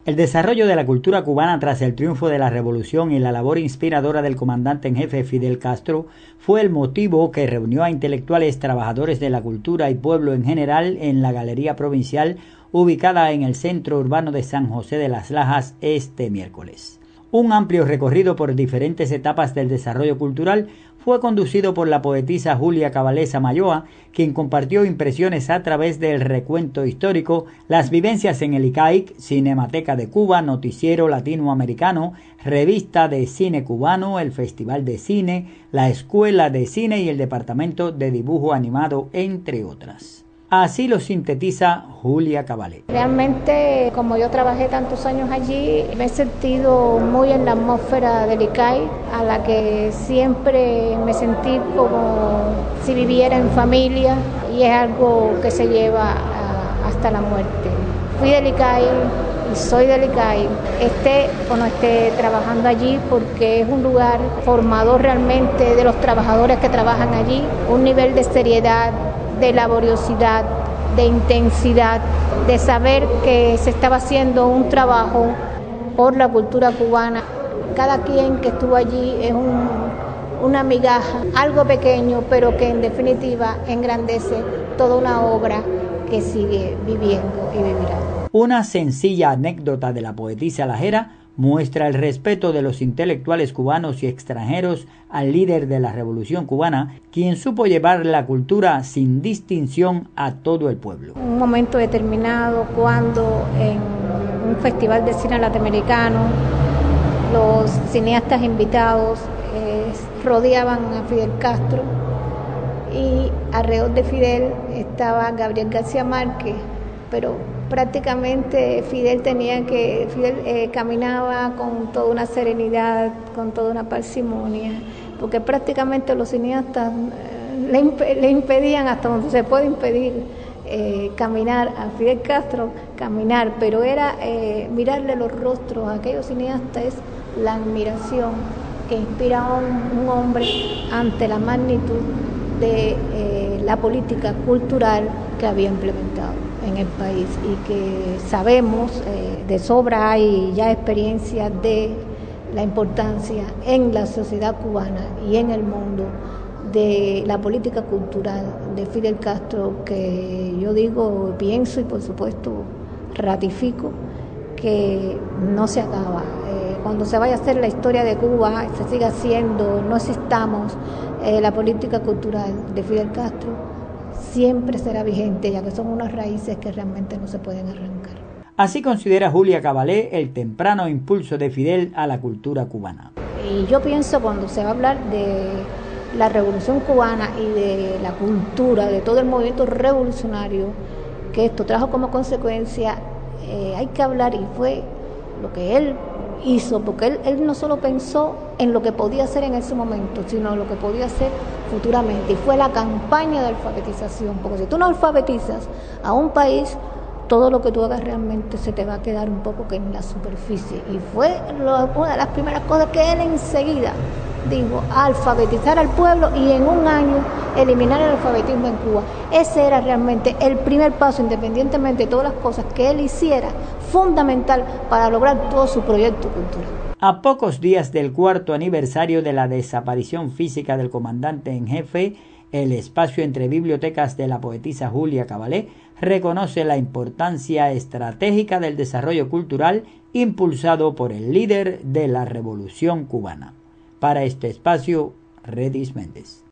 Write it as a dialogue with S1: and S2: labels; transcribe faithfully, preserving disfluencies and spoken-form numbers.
S1: El desarrollo de la cultura cubana tras el triunfo de la revolución y la labor inspiradora del comandante en jefe Fidel Castro fue el motivo que reunió a intelectuales, trabajadores de la cultura y pueblo en general en la Galería Provincial ubicada en el centro urbano de San José de las Lajas este miércoles. Un amplio recorrido por diferentes etapas del desarrollo cultural fue conducido por la poetisa Julia Cabalé Samayoa, quien compartió impresiones a través del recuento histórico, las vivencias en el I C A I C, Cinemateca de Cuba, Noticiero Latinoamericano, Revista de Cine Cubano, el Festival de Cine, la Escuela de Cine y el Departamento de Dibujo Animado, entre otras. Así lo sintetiza Julia Cabalé.
S2: Realmente, como yo trabajé tantos años allí, me he sentido muy en la atmósfera del I C A I, a la que siempre me sentí como si viviera en familia, y es algo que se lleva a, hasta la muerte. Fui del I C A I y soy del I C A I, esté o no esté trabajando allí, porque es un lugar formador realmente de los trabajadores que trabajan allí, un nivel de seriedad, de laboriosidad, de intensidad, de saber que se estaba haciendo un trabajo por la cultura cubana. Cada quien que estuvo allí es un, una migaja, algo pequeño, pero que en definitiva engrandece toda una obra que sigue viviendo y vivirá.
S1: Una sencilla anécdota de la poetisa lajera muestra el respeto de los intelectuales cubanos y extranjeros al líder de la Revolución Cubana, quien supo llevar la cultura sin distinción a todo el pueblo.
S2: Un momento determinado cuando en un festival de cine latinoamericano los cineastas invitados eh, rodeaban a Fidel Castro y alrededor de Fidel estaba Gabriel García Márquez, pero prácticamente Fidel tenía que Fidel eh, caminaba con toda una serenidad, con toda una parsimonia, porque prácticamente los cineastas eh, le, imp le impedían, hasta donde se puede impedir eh, caminar a Fidel Castro, caminar, pero era eh, mirarle los rostros a aquellos cineastas, es la admiración que inspira a un, un hombre ante la magnitud de eh, la política cultural que había implementado en el país, y que sabemos eh, de sobra, hay ya experiencia de la importancia en la sociedad cubana y en el mundo de la política cultural de Fidel Castro, que yo digo, pienso y por supuesto ratifico que no se acaba. Eh, cuando se vaya a hacer la historia de Cuba, se siga haciendo, no existamos, eh, la política cultural de Fidel Castro siempre será vigente, ya que son unas raíces que realmente no se pueden arrancar.
S1: Así considera Julia Cabalé el temprano impulso de Fidel a la cultura cubana.
S2: Y yo pienso, cuando se va a hablar de la revolución cubana y de la cultura, de todo el movimiento revolucionario que esto trajo como consecuencia, eh, hay que hablar, y fue lo que él hizo, porque él, él no solo pensó en lo que podía hacer en ese momento, sino en lo que podía hacer futuramente, y fue la campaña de alfabetización, porque si tú no alfabetizas a un país, todo lo que tú hagas realmente se te va a quedar un poco que en la superficie, y fue lo, una de las primeras cosas que él enseguida dijo: alfabetizar al pueblo, y en un año eliminar el alfabetismo en Cuba. Ese era realmente el primer paso, independientemente de todas las cosas que él hiciera, fundamental para lograr todo su proyecto cultural.
S1: A pocos días del cuarto aniversario de la desaparición física del comandante en jefe, el espacio entre bibliotecas de la poetisa Julia Cabalé reconoce la importancia estratégica del desarrollo cultural impulsado por el líder de la Revolución Cubana. Para este espacio, Redis Méndez.